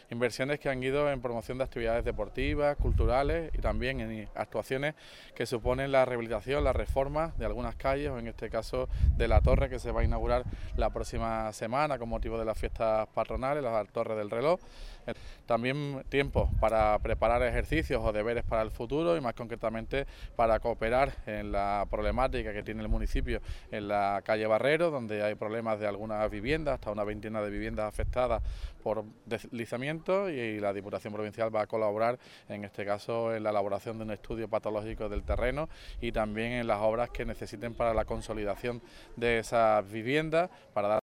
Inversiones que han ido en promoción de actividades deportivas, culturales y también en actuaciones que suponen la rehabilitación, la reforma de algunas calles, o en este caso de la torre que se va a inaugurar la próxima semana con motivo de las fiestas patronales, la Torre del Reloj. También tiempo para preparar ejercicios o deberes para el futuro y más concretamente para cooperar en la problemática que tiene el municipio en la calle Barrero, donde hay problemas de algunas viviendas, hasta una veintena de viviendas afectadas por deslizamiento, y la Diputación Provincial va a colaborar en este caso en la elaboración de un estudio patológico del terreno y también en las obras que necesiten para la consolidación de esas viviendas, para dar